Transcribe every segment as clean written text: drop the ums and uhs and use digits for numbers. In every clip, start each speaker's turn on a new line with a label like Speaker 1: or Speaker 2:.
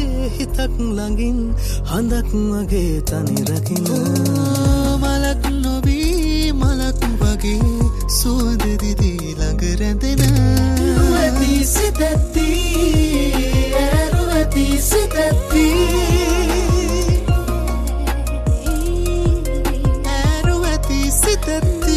Speaker 1: හිතක් ළඟින් හඳක් වගේ තනි රකින්න
Speaker 2: මලක් නොවී මලක් වගේ සුවඳ දිදී ළඟ රැඳෙන
Speaker 1: රුවති සිතති රුවති සිතති
Speaker 2: රුවති සිතති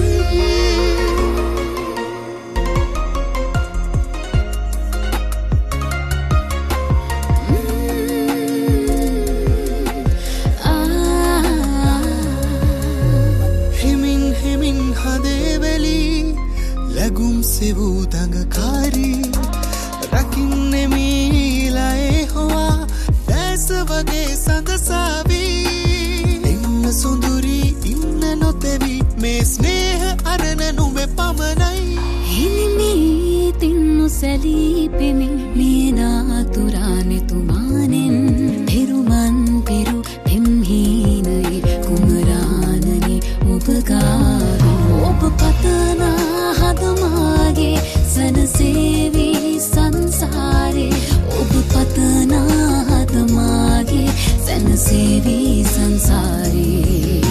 Speaker 2: සිවූ දඟකාරී රකින්නේ මීලයේ හොවා දැස වගේ සඳසාවී ඉන්න සුඳුරී ඉන්න නොතෙවි මේ ස්නේහ අරණ නුඹේ පමණයි
Speaker 3: හිමිමී තින්නු සැලී පෙමින් මීනාතුරානෙ තුමානෙන් පිරුමන් පිරු පෙම්හීනයි කුමරානනි ඔබගාවි ඔබ පතනා හදමාගේ සනසේවී සංසාරේ ඔබ පතනා හදමාගේ සනසේවී සංසාරේ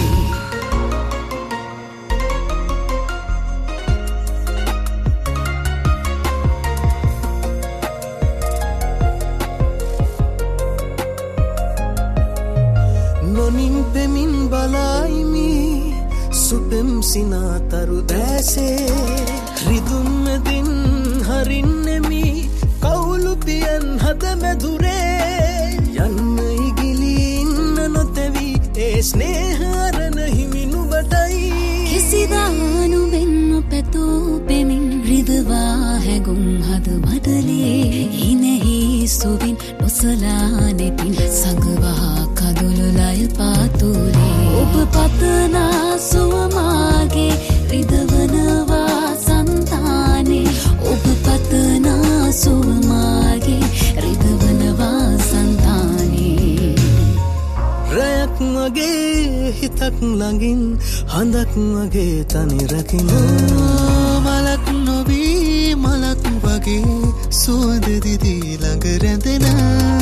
Speaker 1: නොනින් පෙමින් බලායිමි සුපෙම් සිනාතරු දැසේ රිදුම්මදින් හරින්නෙමි කවුලු පියන් හද මැදුරේ යන්න ඉගිලි ඉන්න නොතැවි ඒ ස්නේහරණ හිමි නුබටයි
Speaker 3: කිසිදානු වෙන්න පැතූ පෙමින් රිදවා හැගුම් හද මඩලේ හිනෙහි සුවින් නොසලානෙතින් සඟවා කදුළු ලය පාතුරේ ඔබ පතනා සුවමාගේ රිදවනවා සන්තානේ ඔබ පතනා සුවමාගේ රිදවනවා සන්තානේ
Speaker 1: රැයක් වගේ හිතක් ළඟින් හඳක් වගේ තනි රකින්න
Speaker 2: මලක් නොවී මලක් වගේ සුවඳ දිදී ළඟ රැඳෙන